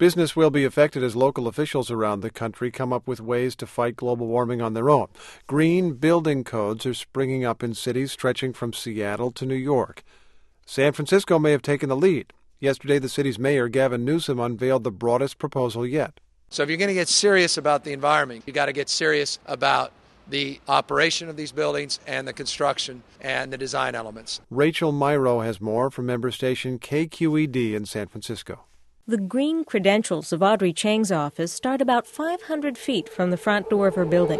Business will be affected as local officials around the country come up with ways to fight global warming on their own. Green building codes are springing up in cities stretching from Seattle to New York. San Francisco may have taken the lead. Yesterday, the city's mayor, Gavin Newsom, unveiled the broadest proposal yet. So if you're going to get serious about the environment, you got to get serious about the operation of these buildings and the construction and the design elements. Rachel Myrow has more from member station KQED in San Francisco. The green credentials of Audrey Chang's office start about 500 feet from the front door of her building.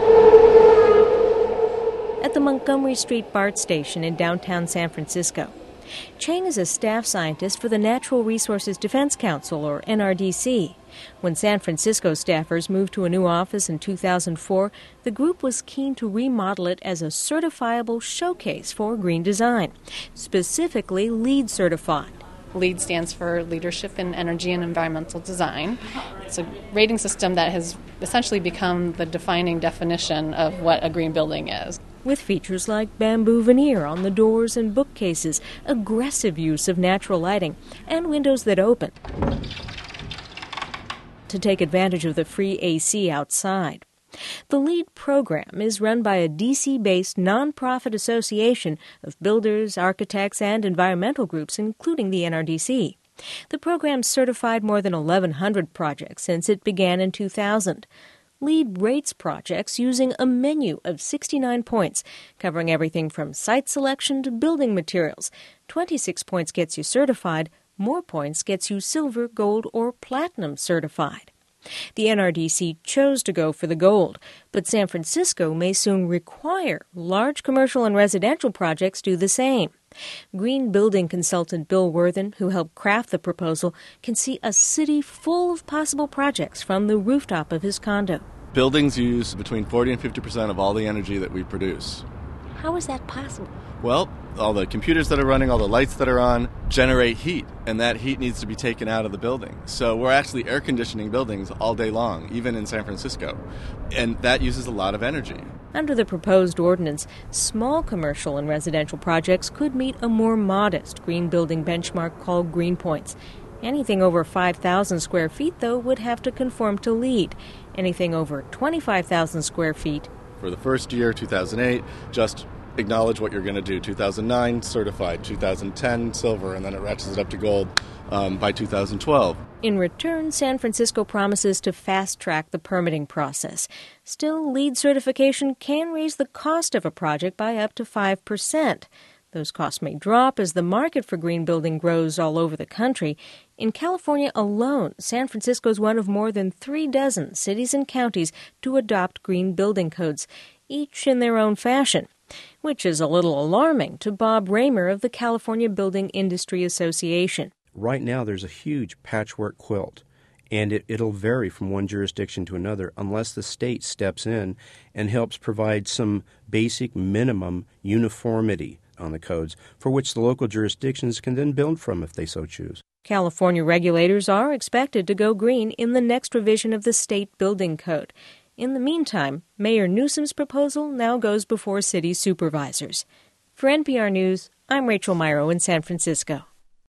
At the Montgomery Street BART station in downtown San Francisco. Chang is a staff scientist for the Natural Resources Defense Council, or NRDC. When San Francisco staffers moved to a new office in 2004, the group was keen to remodel it as a certifiable showcase for green design, specifically LEED certified. LEED stands for Leadership in Energy and Environmental Design. It's a rating system that has essentially become the defining definition of what a green building is. With features like bamboo veneer on the doors and bookcases, aggressive use of natural lighting, and windows that open to take advantage of the free AC outside. The LEED program is run by a D.C.-based nonprofit association of builders, architects, and environmental groups, including the NRDC. The program certified more than 1,100 projects since it began in 2000. LEED rates projects using a menu of 69 points, covering everything from site selection to building materials. 26 points gets you certified. More points gets you silver, gold, or platinum certified. The NRDC chose to go for the gold, but San Francisco may soon require large commercial and residential projects do the same. Green building consultant Bill Worthen, who helped craft the proposal, can see a city full of possible projects from the rooftop of his condo. Buildings use between 40 and 50% of all the energy that we produce. How is that possible? Well, all the computers that are running, all the lights that are on, generate heat, and that heat needs to be taken out of the building. So we're actually air conditioning buildings all day long, even in San Francisco, and that uses a lot of energy. Under the proposed ordinance, small commercial and residential projects could meet a more modest green building benchmark called Green Points. Anything over 5,000 square feet, though, would have to conform to LEED. Anything over 25,000 square feet. For the first year, 2008, just acknowledge what you're going to do. 2009, certified. 2010, silver, and then it ratchets it up to gold by 2012. In return, San Francisco promises to fast-track the permitting process. Still, LEED certification can raise the cost of a project by up to 5%. Those costs may drop as the market for green building grows all over the country. In California alone, San Francisco is one of more than 36 cities and counties to adopt green building codes, each in their own fashion, which is a little alarming to Bob Raymer of the California Building Industry Association. Right now there's a huge patchwork quilt, and it'll vary from one jurisdiction to another unless the state steps in and helps provide some basic minimum uniformity on the codes, for which the local jurisdictions can then build from if they so choose. California regulators are expected to go green in the next revision of the state building code. In the meantime, Mayor Newsom's proposal now goes before city supervisors. For NPR News, I'm Rachel Myrow in San Francisco.